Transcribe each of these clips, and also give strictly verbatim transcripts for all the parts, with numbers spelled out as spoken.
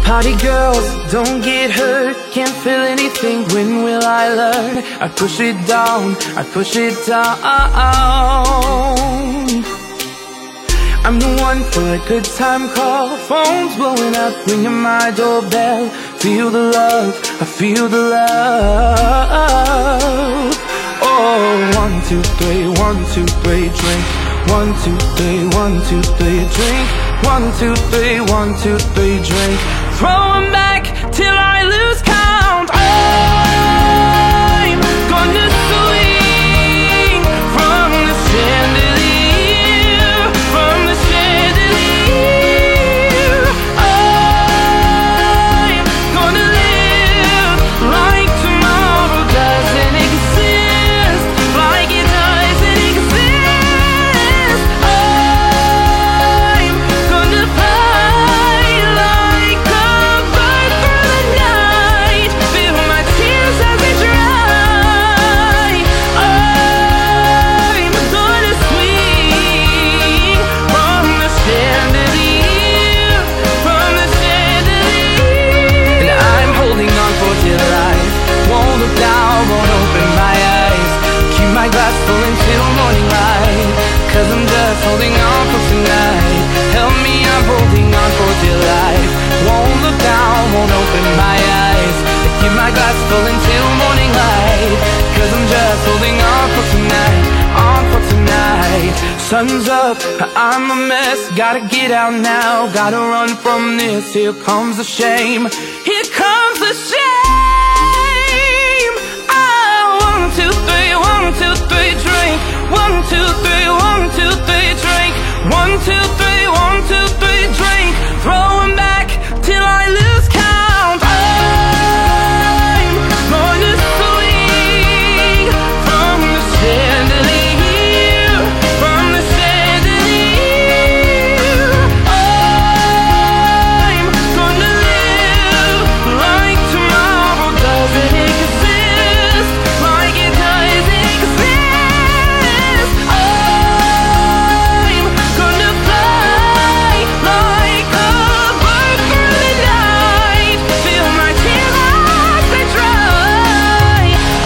Party girls, don't get hurt. Can't feel anything, when will I learn? I push it down, I push it down. I'm the one for a good time call. Phone's blowing up, ringing my doorbell. Feel the love, I feel the love. Oh, one, two, three, one, two, three, drink. One, two, three, one, two, three, drink. One, two, three, one, two, three, drink. Throw 'em back till I lose count. I'm gonna swing from the chandelier, from the chandelier. I'm gonna live like tomorrow doesn't exist, like it doesn't exist. I'm gonna fly like a bird through the night, feel my tears as they dry. I'm gonna swing from the chandelier, from the chandelier. And I'm holding on for dear life, won't look down, won't open my eyes. Keep my glass full until morning light, 'cause I'm just holding on for tonight. Help me, I'm holding on for dear life. Won't look down, won't open my eyes. Keep my glass full until morning light, 'cause I'm just holding on for tonight, on for tonight. Sun's up, I'm a mess, gotta get out now, gotta run from this. Here comes the shame, here comes the shame. Oh, one, two, three, one, two, three, drink. One, two, three, one, two, three, drink. One, two, three, one, two, three, drink. Throw 'em back till I lose count. I'm gonna swing from the chandelier, from the chandelier. I'm gonna live like tomorrow doesn't exist, like it doesn't exist. I'm gonna fly like a bird through the night, feel my tears as they dry.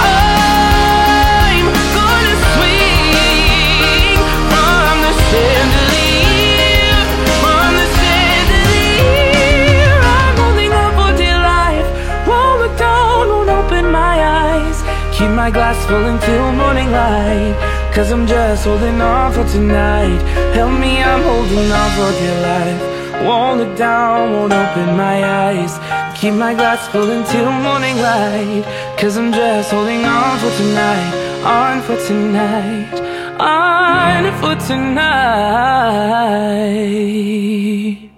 I'm gonna swing from the chandelier, from the chandelier. I'm holding on for dear life, won't look down, won't open my eyes. Keep my glass full until morning light, 'cause I'm just holding on for tonight. Help me, I'm holding on for dear life. Won't look down, won't open my eyes. Keep my glass full until morning light, 'cause I'm just holding on for tonight, on for tonight, on for tonight.